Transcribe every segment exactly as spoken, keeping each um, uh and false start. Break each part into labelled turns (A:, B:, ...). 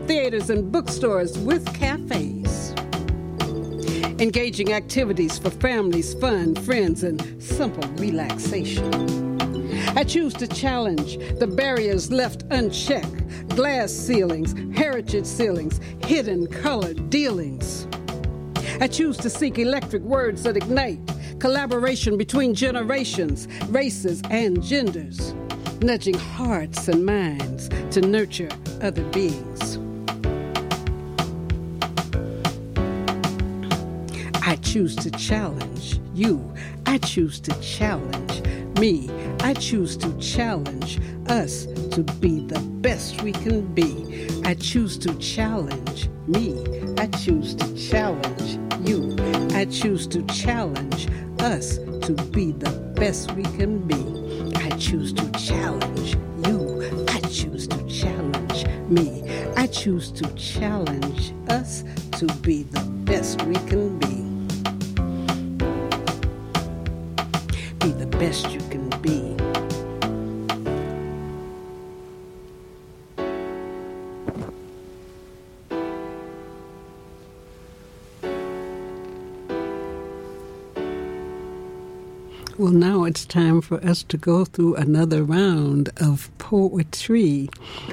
A: theaters and bookstores with cafes. Engaging activities for families, fun, friends, and simple relaxation. I choose to challenge the barriers left unchecked, glass ceilings, heritage ceilings, hidden colored dealings. I choose to seek electric words that ignite collaboration between generations, races, and genders, nudging hearts and minds to nurture other beings. I choose to challenge you. I choose to challenge me. I choose to challenge us to be the best we can be. I choose to challenge me. I choose to challenge you. I choose to challenge us to be the best we can be. I choose to challenge you. I choose to challenge me. I choose to challenge us to be the best we can be. Be the best you can be. Well, now it's time for us to go through another round of poetry.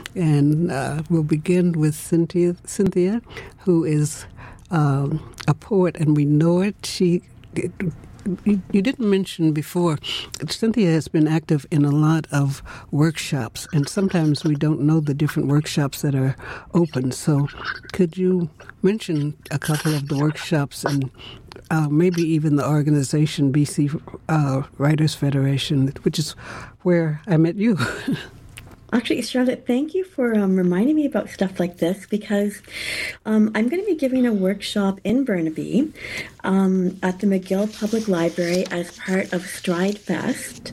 A: And uh, we'll begin with Cynthia, Cynthia who is um, a poet, and we know it. She... It, You, you didn't mention before, Cynthia has been active in a lot of workshops, and sometimes we don't know the different workshops that are open. So could you mention a couple of the workshops and uh, maybe even the organization B C uh, Writers Federation, which is where I met you?
B: Actually, Charlotte, thank you for um, reminding me about stuff like this, because um, I'm going to be giving a workshop in Burnaby um, at the McGill Public Library as part of Stride Fest.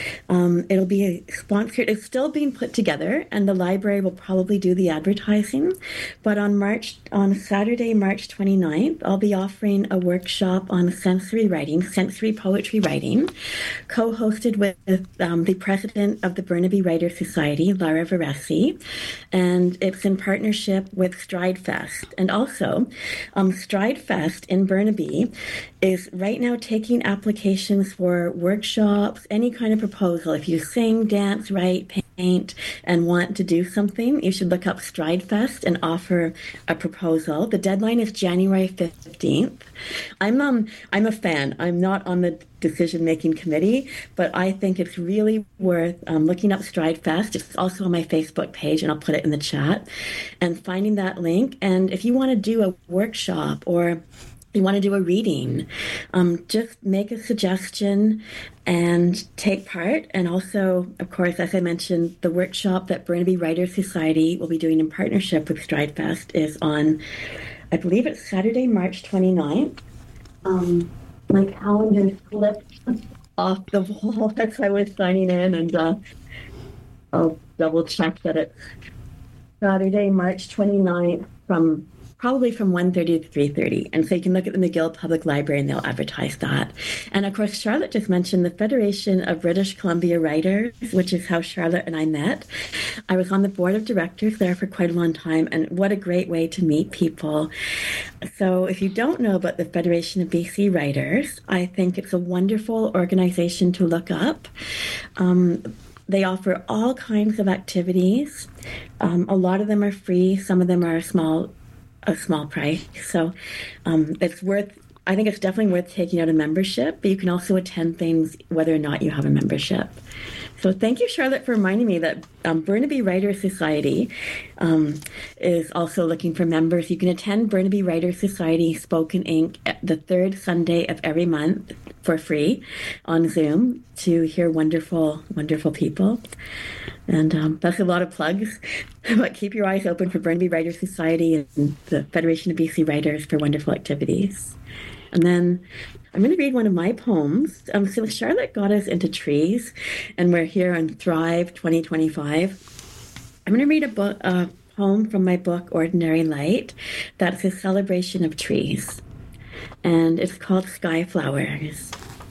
B: Um, it'll be sponsored. It's still being put together, and the library will probably do the advertising. But on March, on Saturday, March twenty-ninth, I'll be offering a workshop on sensory writing, sensory poetry writing, co-hosted with um, the president of the Burnaby Writers Society, Lara Varesi, and it's in partnership with Stride Fest. And also, um, Stride Fest in Burnaby is right now taking applications for workshops, any kind of proposal. If you sing, dance, write, paint, and want to do something, you should look up Stride Fest and offer a proposal. The deadline is January fifteenth. I'm um I'm a fan. I'm not on the decision-making committee, but I think it's really worth um, looking up Stride Fest. It's also on my Facebook page, and I'll put it in the chat, and finding that link. And if you want to do a workshop or you want to do a reading, um, just make a suggestion and take part. And also, of course, as I mentioned, the workshop that Burnaby Writers Society will be doing in partnership with Stride Fest is on, I believe it's Saturday, March twenty-ninth. Um, my calendar slipped off the wall as I was signing in, and uh, I'll double check that it's Saturday, March twenty-ninth from probably from one thirty to three thirty. And so you can look at the McGill Public Library and they'll advertise that. And of course, Charlotte just mentioned the Federation of British Columbia Writers, which is how Charlotte and I met. I was on the board of directors there for quite a long time, and what a great way to meet people. So if you don't know about the Federation of B C Writers, I think it's a wonderful organization to look up. Um, They offer all kinds of activities. Um, a lot of them are free. Some of them are a small a small price. So um, it's worth, I think it's definitely worth taking out a membership, but you can also attend things whether or not you have a membership. So thank you, Charlotte, for reminding me that um, Burnaby Writers Society um, is also looking for members. You can attend Burnaby Writers Society Spoken Incorporated the third Sunday of every month for free on Zoom to hear wonderful, wonderful people. And um, that's a lot of plugs, but keep your eyes open for Burnaby Writers Society and the Federation of B C Writers for wonderful activities. And then I'm going to read one of my poems. Um, so Charlotte got us into trees, and we're here on Thrive twenty twenty-five. I'm going to read a, book, a poem from my book, Ordinary Light, that's a celebration of trees. And it's called Sky Flowers.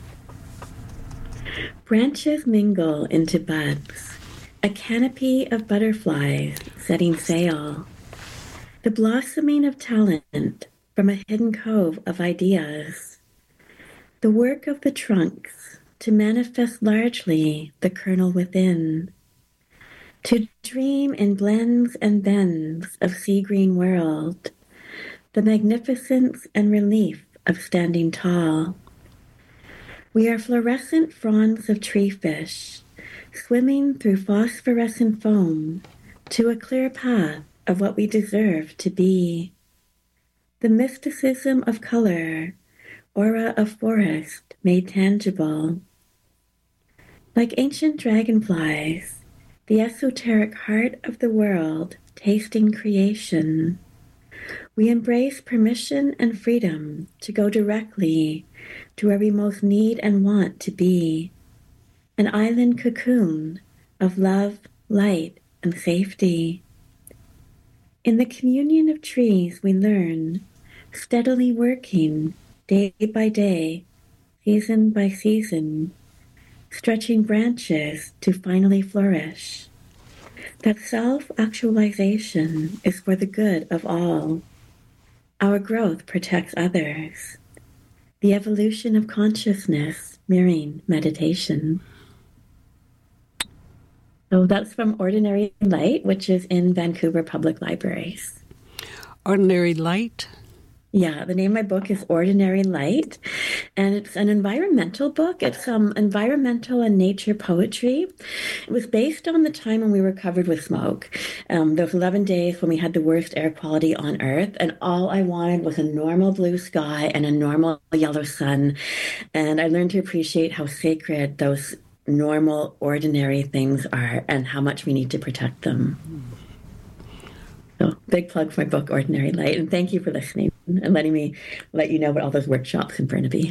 B: Branches mingle into buds, a canopy of butterflies setting sail. the blossoming of talent from a hidden cove of ideas, the work of the trunks to manifest largely the kernel within, to dream in blends and bends of sea-green world, the magnificence and relief of standing tall. We are fluorescent fronds of tree fish, swimming through phosphorescent foam to a clear path of what we deserve to be. The mysticism of color, aura of forest made tangible. Like ancient dragonflies, the esoteric heart of the world tasting creation, we embrace permission and freedom to go directly to where we most need and want to be, an island cocoon of love, light, and safety. In the communion of trees we learn, steadily working, day by day, season by season, stretching branches to finally flourish, that self-actualization is for the good of all. Our growth protects others. The evolution of consciousness mirroring meditation. So that's from Ordinary Light, which is in Vancouver Public Libraries.
A: Ordinary Light?
B: Yeah, the name of my book is Ordinary Light, and it's an environmental book. It's um, environmental and nature poetry. It was based on the time when we were covered with smoke. Um, those eleven days when we had the worst air quality on Earth, and all I wanted was a normal blue sky and a normal yellow sun. And I learned to appreciate how sacred those normal, ordinary things are and how much we need to protect them. So, big plug for my book, Ordinary Light, and thank you for listening and letting me let you know about all those workshops in Burnaby.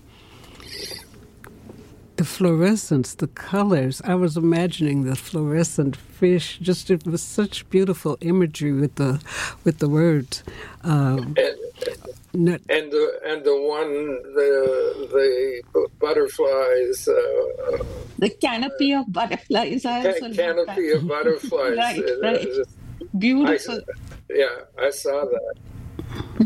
A: The fluorescence, the colors. I was imagining the fluorescent fish. Just it was such beautiful imagery with the with the words. Um,
C: and,
A: not,
C: and the and the one the the butterflies. Uh,
D: the canopy of butterflies. I
C: ca- canopy of butterflies.
D: right,
C: uh,
D: right.
C: Uh,
D: Beautiful.
C: I, yeah, I saw that.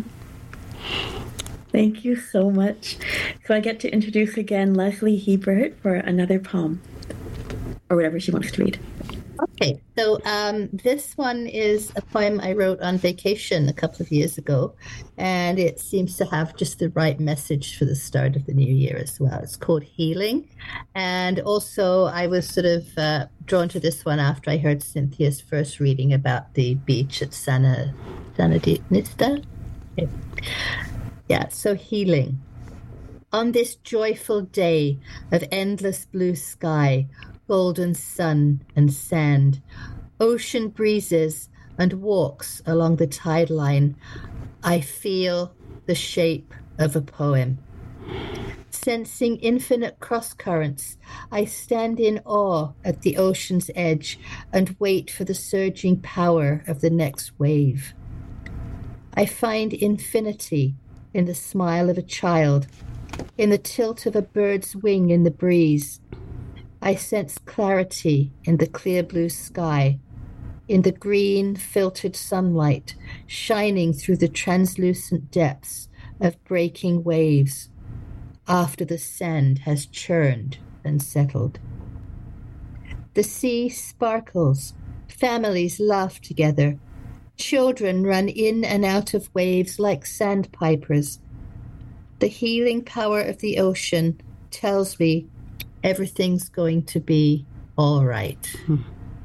B: Thank you so much. So I get to introduce again Leslie Hebert for another poem, or whatever she wants to read.
E: Okay, so um, this one is a poem I wrote on vacation a couple of years ago, and it seems to have just the right message for the start of the new year as well. It's called Healing, and also I was sort of uh, drawn to this one after I heard Cynthia's first reading about the beach at Sana, Sanadista. Okay. Yeah, so Healing. On this joyful day of endless blue sky, golden sun and sand, ocean breezes and walks along the tide line, I feel the shape of a poem. Sensing infinite cross currents, I stand in awe at the ocean's edge and wait for the surging power of the next wave. I find infinity in the smile of a child, in the tilt of a bird's wing in the breeze. I sense clarity in the clear blue sky, in the green filtered sunlight shining through the translucent depths of breaking waves after the sand has churned and settled. The sea sparkles, families laugh together, children run in and out of waves like sandpipers. The healing power of the ocean tells me everything's going to be all right. Hmm.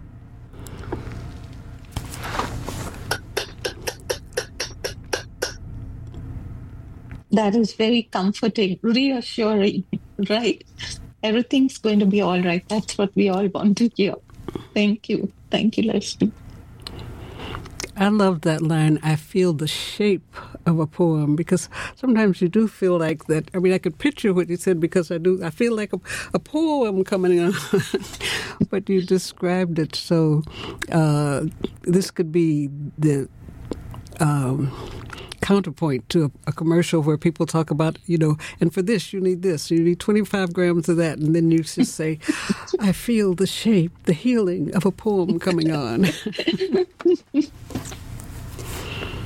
D: That is very comforting, reassuring, right? Everything's going to be all right. That's what we all want to hear. Thank you. Thank you, Leslie.
A: I love that line, I feel the shape of a poem, because sometimes you do feel like that. I mean, I could picture what you said because I do. I feel like a, a poem coming on, but you described it. So uh, this could be the um, counterpoint to a, a commercial where people talk about, you know, and for this, you need this, you need twenty-five grams of that. And then you just say, I feel the shape, the healing of a poem coming on.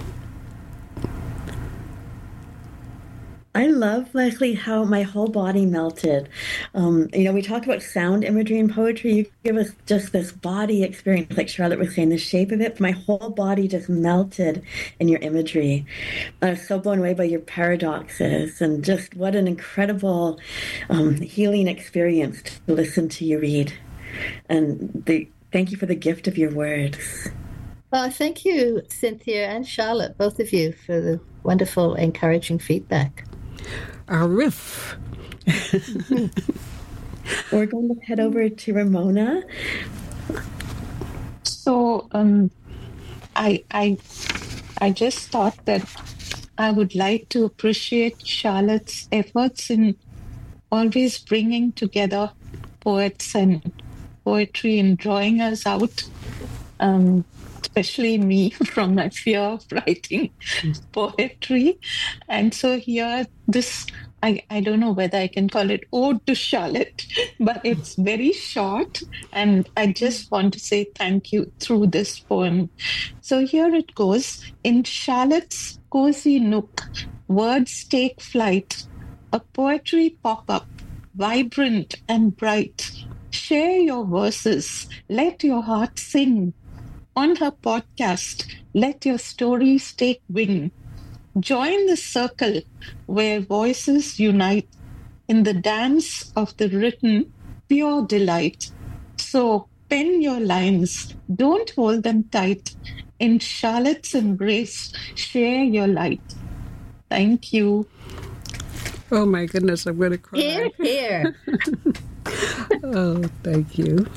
B: I love, Leslie, how my whole body melted. Um, you know, we talked about sound imagery in poetry. You give us just this body experience, like Charlotte was saying, the shape of it. But my whole body just melted in your imagery. I was so blown away by your paradoxes, and just what an incredible um, healing experience to listen to you read. And the thank you for the gift of your words.
E: Well, thank you, Cynthia and Charlotte, both of you, for the wonderful, encouraging feedback.
A: Arif.
B: We're going to head over to Ramona.
D: So um, I, I, I just thought that I would like to appreciate Charlotte's efforts in always bringing together poets and poetry and drawing us out, um, especially me, from my fear of writing poetry. And so here, this, I, I don't know whether I can call it Ode to Charlotte, but it's very short. And I just want to say thank you through this poem. So here it goes. In Charlotte's cozy nook, words take flight, a poetry pop-up, vibrant and bright. Share your verses, let your heart sing. On her podcast, let your stories take wing. Join the circle where voices unite in the dance of the written, pure delight. So pen your lines, don't hold them tight. In Charlotte's embrace, share your light. Thank you.
A: Oh my goodness, I'm going to cry.
E: Here, here.
A: Oh, thank you.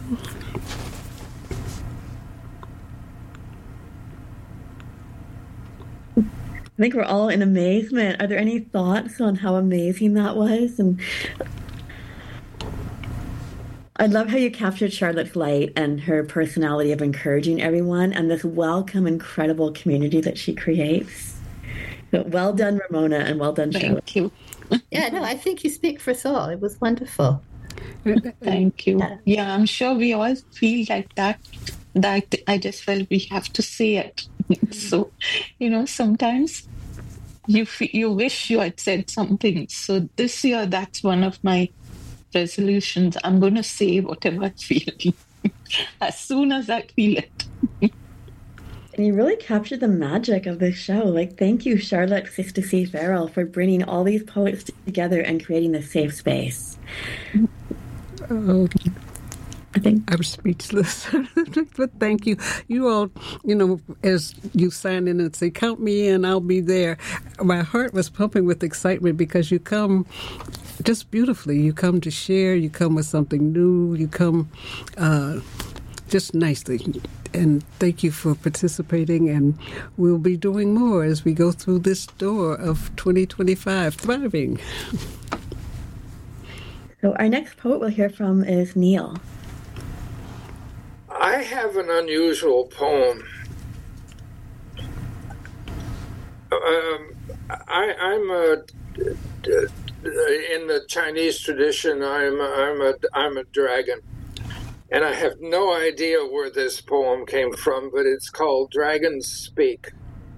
B: I think we're all in amazement. Are there any thoughts on how amazing that was? And I love how you captured Charlotte's light and her personality of encouraging everyone and this welcome, incredible community that she creates. So well done, Ramona, and well done, Charlotte.
D: Thank you.
E: Yeah, no, I think you speak for us all. It was wonderful.
D: Thank you. Yeah, I'm sure we all feel like that. That I just felt we have to say it. So, you know, sometimes you f- you wish you had said something. So this year, that's one of my resolutions. I'm going to say whatever I feel as soon as I feel it.
B: And you really captured the magic of this show. Like, thank you, Charlotte Sister C. Farrell, for bringing all these poets together and creating this safe space.
A: Oh,
B: I think
A: I'm speechless, but thank you. You all, you know, as you sign in and say, count me in, I'll be there. My heart was pumping with excitement because you come just beautifully. You come to share, you come with something new, you come uh, just nicely. And thank you for participating, and we'll be doing more as we go through this door of twenty twenty-five, thriving.
B: so. Our next poet we'll hear from is Neil.
C: I have an unusual poem. Um, I, I'm a in the Chinese tradition. I'm I'm a I'm a dragon, and I have no idea where this poem came from, but it's called "Dragons Speak."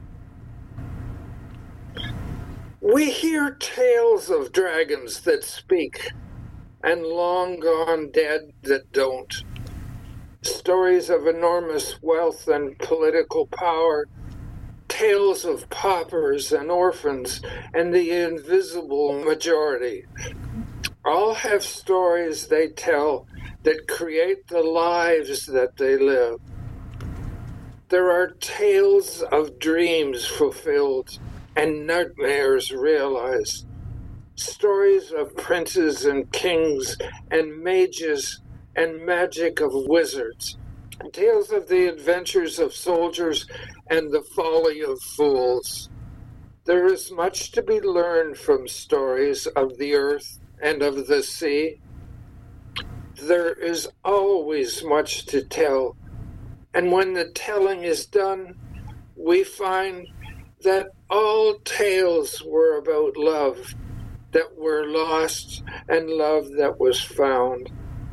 C: We hear tales of dragons that speak, and long gone dead that don't. Stories of enormous wealth and political power, tales of paupers and orphans and the invisible majority. All have stories they tell that create the lives that they live. There are tales of dreams fulfilled and nightmares realized. Stories of princes and kings and mages and magic of wizards, tales of the adventures of soldiers and the folly of fools. There is much to be learned from stories of the earth and of the sea. There is always much to tell, and when the telling is done, we find that all tales were about love that were lost and love that was found.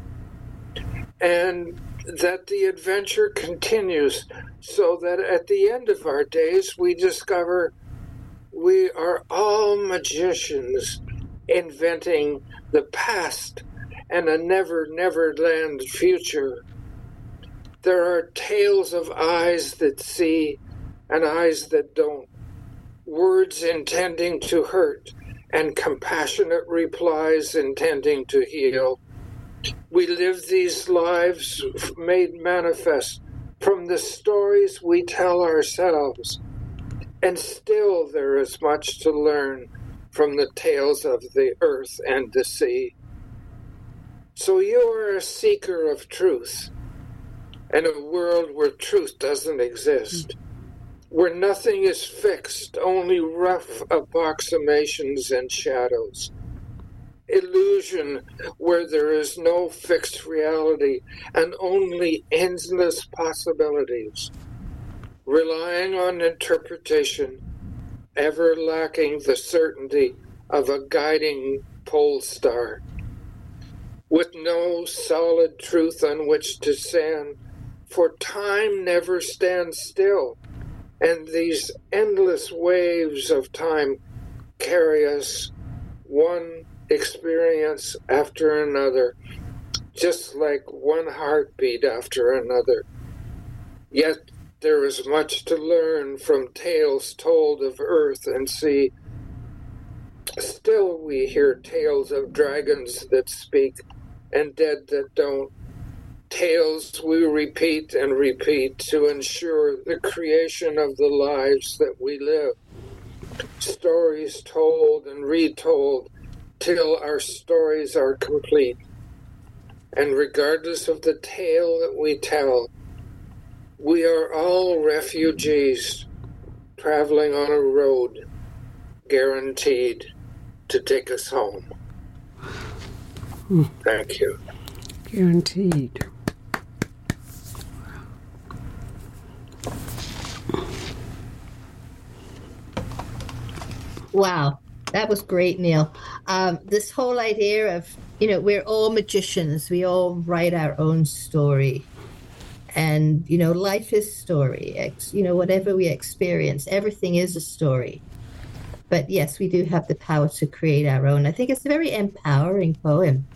C: And that the adventure continues so that at the end of our days we discover we are all magicians inventing the past and a never, never land future. There are tales of eyes that see and eyes that don't, words intending to hurt and compassionate replies intending to heal. We live these lives made manifest from the stories we tell ourselves, and still there is much to learn from the tales of the earth and the sea. So you are a seeker of truth, in a world where truth doesn't exist, where nothing is fixed, only rough approximations and shadows. Illusion where there is no fixed reality and only endless possibilities. Relying on interpretation, ever lacking the certainty of a guiding pole star. With no solid truth on which to stand, for time never stands still, and these endless waves of time carry us one experience after another, just like one heartbeat after another. Yet there is much to learn from tales told of earth and sea. Still we hear tales of dragons that speak and dead that don't. Tales we repeat and repeat to ensure the creation of the lives that we live. Stories told and retold till our stories are complete. And regardless of the tale that we tell, we are all refugees traveling on a road guaranteed to take us home.
A: Hmm.
C: Thank you.
A: Guaranteed.
E: Wow, that was great, Neil. Um, this whole idea of, you know, we're all magicians. We all write our own story. And, you know, life is story. Ex- you know, whatever we experience, everything is a story. But yes, we do have the power to create our own. I think it's a very empowering poem.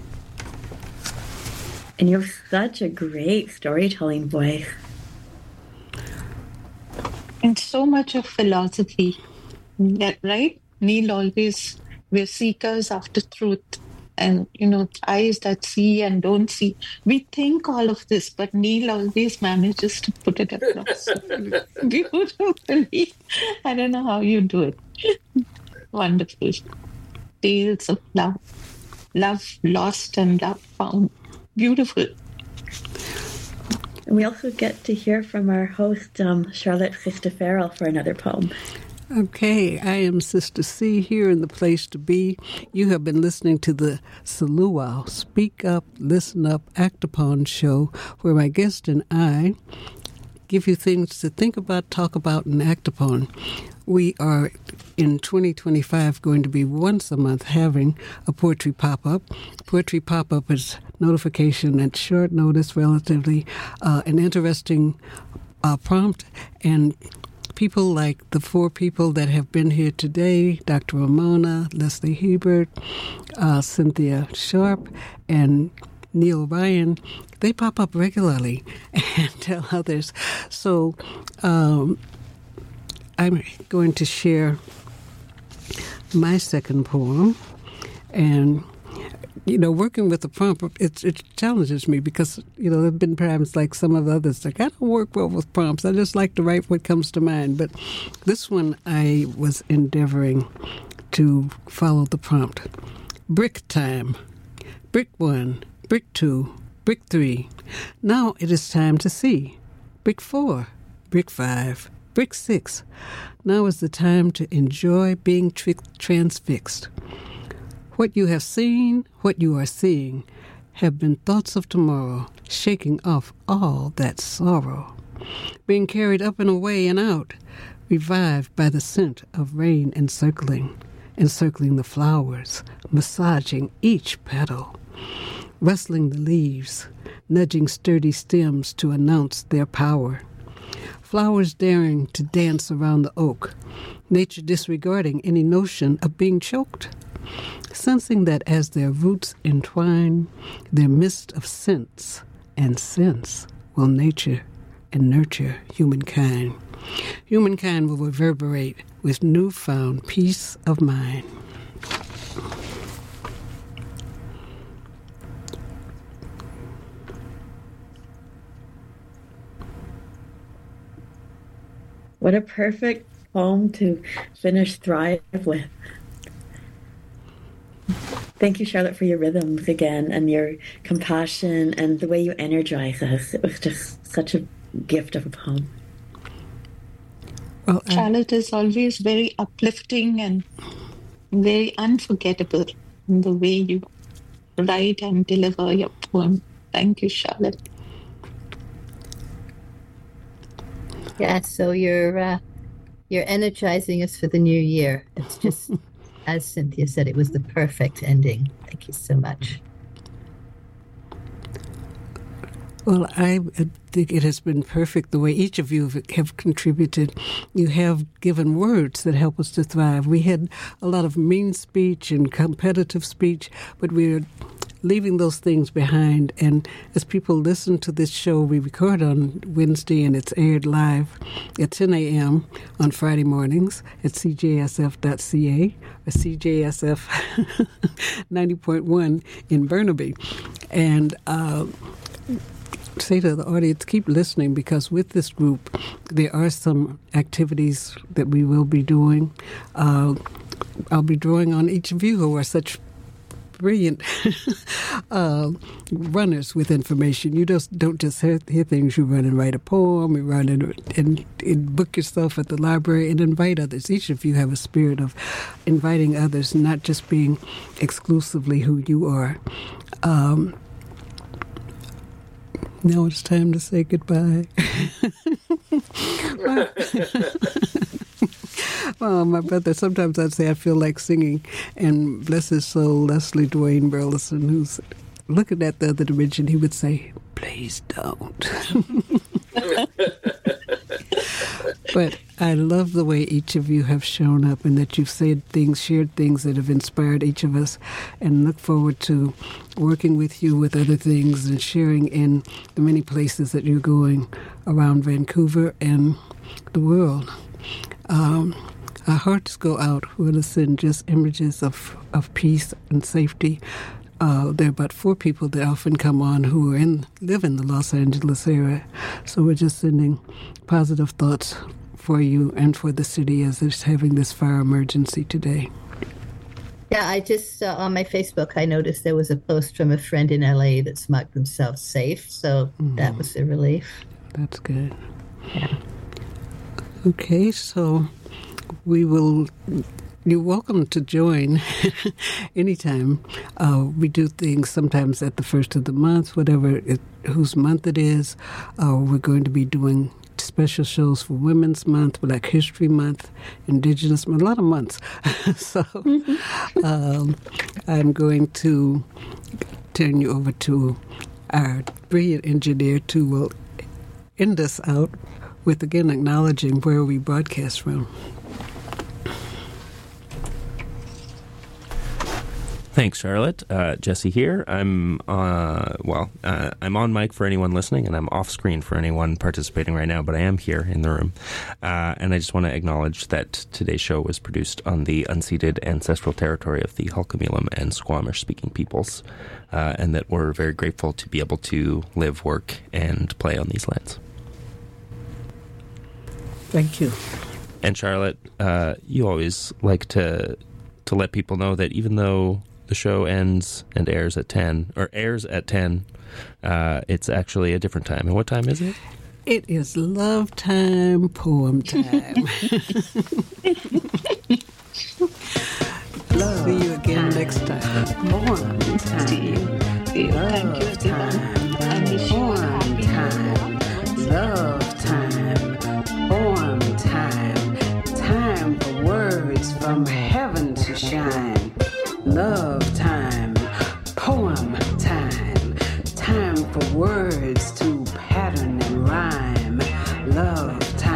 B: And you have such a great storytelling voice.
D: And so much of philosophy, right? Neil always, we're seekers after truth. And, you know, eyes that see and don't see. We think all of this, but Neil always manages to put it across beautifully. I don't know how you do it. Wonderful. Tales of love. Love lost and love found. Beautiful.
B: And we also get to hear from our host, um, Charlotte Sister Farrell, for another poem.
A: Okay, I am Sister C here in the place to be. You have been listening to the Saluau Speak Up, Listen Up, Act Upon show, where my guest and I give you things to think about, talk about, and act upon. We are in twenty twenty-five going to be once a month having a poetry pop-up. Poetry pop-up is notification at short notice, relatively uh, an interesting uh, prompt, and people like the four people that have been here today, Doctor Ramona, Leslie Hebert, uh, Cynthia Sharp, and Neil Ryan, they pop up regularly and tell others. So um, I'm going to share my second poem. And, you know, working with the prompt, it, it challenges me because, you know, there have been times like some of the others, like, I don't work well with prompts. I just like to write what comes to mind. But this one, I was endeavoring to follow the prompt. Brick time. Brick one, brick two, brick three. Now it is time to see. Brick four, brick five, brick six. Now is the time to enjoy being tri- transfixed. What you have seen, what you are seeing, have been thoughts of tomorrow, shaking off all that sorrow. Being carried up and away and out, revived by the scent of rain encircling, encircling the flowers, massaging each petal, rustling the leaves, nudging sturdy stems to announce their power. flowers daring to dance around the oak, nature disregarding any notion of being choked, sensing that as their roots entwine, their mist of sense and sense will nature and nurture humankind. Humankind will reverberate with newfound peace of mind.
B: What a perfect poem to finish Thrive with. Thank you, Charlotte, for your rhythms again and your compassion and the way you energize us. It was just such a gift of a poem.
D: Well, I... Charlotte is always very uplifting and very unforgettable in the way you write and deliver your poem. Thank you, Charlotte.
E: Yeah, so you're uh, you're energizing us for the new year. It's just, as Cynthia said, it was the perfect ending. Thank you so much.
A: Well, I think it has been perfect the way each of you have contributed. You have given words that help us to thrive. We had a lot of mean speech and competitive speech, but we're leaving those things behind. And as people listen to this show, we record on Wednesday and it's aired live at ten a.m. on Friday mornings at c j s f dot c a or C J S F ninety point one in Burnaby. And uh, say to the audience, keep listening, because with this group, there are some activities that we will be doing. Uh, I'll be drawing on each of you who are such brilliant uh, runners with information. You just don't just hear, hear things. You run and write a poem, you run and, and, and book yourself at the library and invite others. Each of you have a spirit of inviting others, not just being exclusively who you are. Um, now it's time to say goodbye. Oh, my brother, sometimes I'd say I feel like singing. And bless his soul, Leslie Dwayne Burleson, who's looking at the other dimension, he would say, please don't. But I love the way each of you have shown up and that you've said things, shared things that have inspired each of us, and look forward to working with you with other things and sharing in the many places that you're going around Vancouver and the world. Um, our hearts go out with us in just images of, of peace and safety. Uh, there are about four people that often come on who are in live in the Los Angeles area. So we're just sending positive thoughts for you and for the city as it's having this fire emergency today.
E: Yeah, I just, uh, on my Facebook, I noticed there was a post from a friend in L A that's marked themselves safe. So mm. that was a relief.
A: That's good.
E: Yeah.
A: Okay, so we will, you're welcome to join anytime. Uh, we do things sometimes at the first of the month, whatever, it, whose month it is. Uh, we're going to be doing special shows for Women's Month, Black History Month, Indigenous Month, a lot of months. So um, I'm going to turn you over to our brilliant engineer to will end us out with, again, acknowledging where we broadcast from.
F: Thanks, Charlotte. Uh, Jesse here. I'm uh, well. Uh, I'm on mic for anyone listening, and I'm off screen for anyone participating right now. But I am here in the room, uh, and I just want to acknowledge that today's show was produced on the unceded ancestral territory of the Hul'qumi'lum and Squamish-speaking peoples, uh, and that we're very grateful to be able to live, work, and play on these lands.
A: Thank you.
F: And Charlotte, uh, you always like to to let people know that even though the show ends and airs at ten, or airs at ten, uh, it's actually a different time. And what time is it?
A: It is love time, poem time. Love. See you again next time. Poem time.
D: See you. See you. Thank you,
A: time.
D: I wish you a happy
A: time. Love time. Poem time. Time for words from heaven to shine. Love time, poem time, time for words to pattern and rhyme. Love time.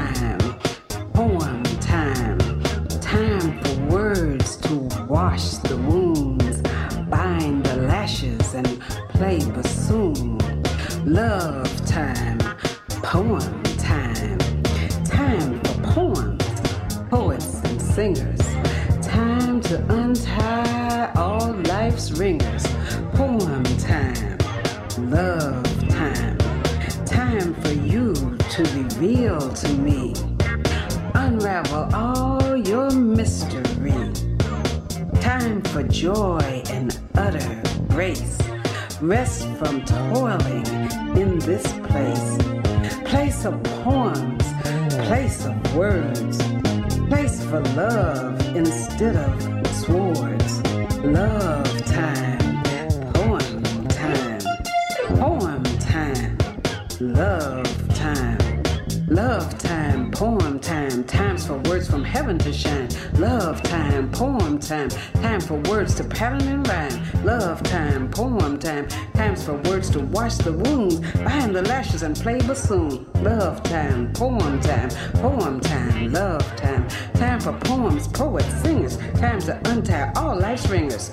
G: singers. Time to untie all life's ringers. Poem time, love time. Time for you to reveal to me. Unravel all your mystery. Time for joy and utter grace. Rest from toiling in this place. Place of poems, place of words. Place for love instead of swords. Love time, poem time. Poem time, love time. Love time, poem time, times for words from heaven to shine. Love time, poem time, time for words to pattern and rhyme. Love time, poem time, times for words to wash the wounds behind the lashes and play bassoon. Love time, poem time, poem time, love time, time for poems, poets, singers, time to untie all life's ringers.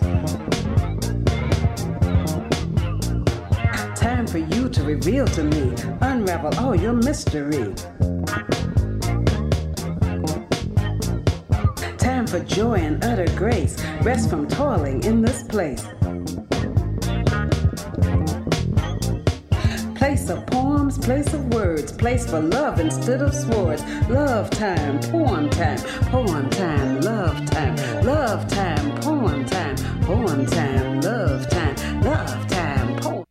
G: Time for you to reveal to me, unravel all your mystery. Time for joy and utter grace, rest from toiling in this place. Place of poems, place of words, place for love instead of swords. Love time, poem time, poem time, love time, love time, poem time, poem time, love time, love time, poem.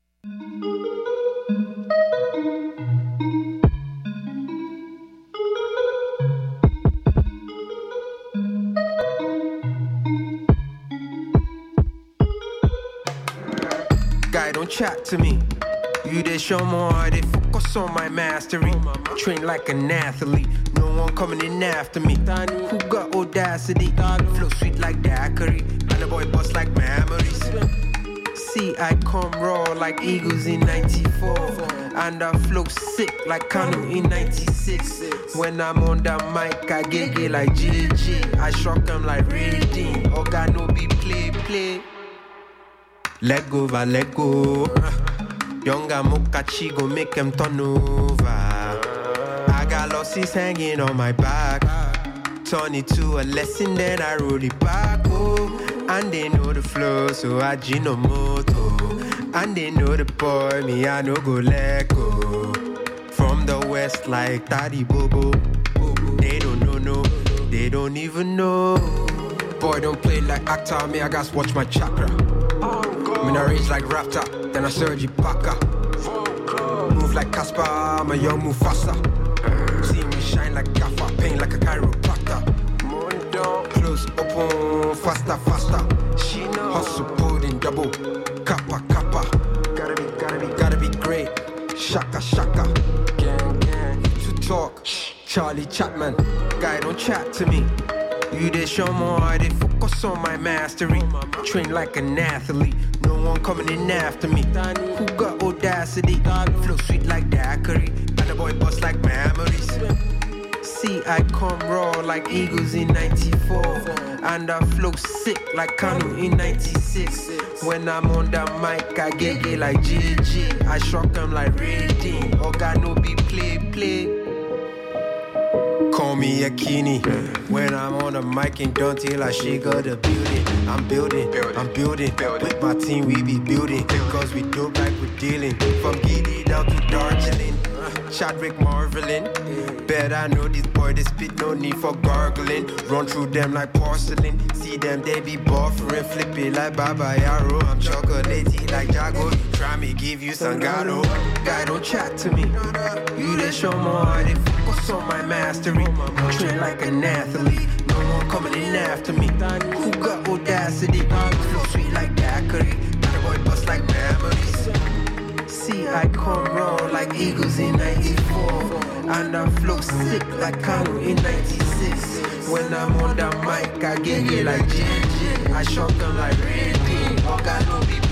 H: Guy, don't chat to me. You did show more, they focus on my mastery. Train like an athlete, no one coming in after me. Who got audacity? Flow sweet like daiquiri, and the boy bust like memories. See, I come raw like Eagles in ninety-four, and I flow sick like Kano in ninety-six. When I'm on the mic, I get it like J J. I shock them like Reading. Oga no be play, play. Let go, va, let go. Younger Mokachi go make them turn over. I got losses hanging on my back. Turn it to a lesson, then I roll it back. Oh, and they know the flow, so I Ginomoto. And they know the boy, me I no go let go. From the west like Daddy Bobo. They don't know, no, they don't even know. Boy, don't play like actor, me I gotta watch my chakra. I'm in a rage like Raptor, then I surge it back up. Move like Casper, I'm a young move faster. See me shine like Gaffer, pain like a chiropractor. Close, open, faster, faster. Hustle, pudding, double, kappa, kappa. Gotta be, gotta be, gotta be great. Shaka, shaka. Gang, gang. To talk, Charlie Chapman. Guy, don't chat to me. You did show more, they focus on my mastery. Train like an athlete, no one coming in after me. Who got audacity? Flow sweet like daiquiri, and the boy bust like memories. See, I come raw like Eagles in ninety-four, and I flow sick like Kano in ninety-six. When I'm on the mic, I get it like J J. I shock them like Reading. Oga no be play, play. Call me a Kini. When I'm on the mic and don't till I shake up the building. I'm building, I'm building. With my team we be building. Cause we dope like we're dealing. From Giddy down to Darjeeling. Chadwick marveling. Bet I know this boy, they spit, no need for gargling. Run through them like porcelain. See them, they be buffering. Flip it like Baba Yaro. I'm chocolatey like Jago. Try me, give you Sangano. Guy, don't chat to me. You they show more, they focus on my mastery. Train like an athlete, no one coming in after me. Who got audacity? Flow sweet like daiquiri, and the boy bust like memories. See, I come raw like Eagles in ninety-four, and I flow sick like Kano in ninety-six. When I'm on the mic, I get it like J J. I shock them like Reading. Oga no be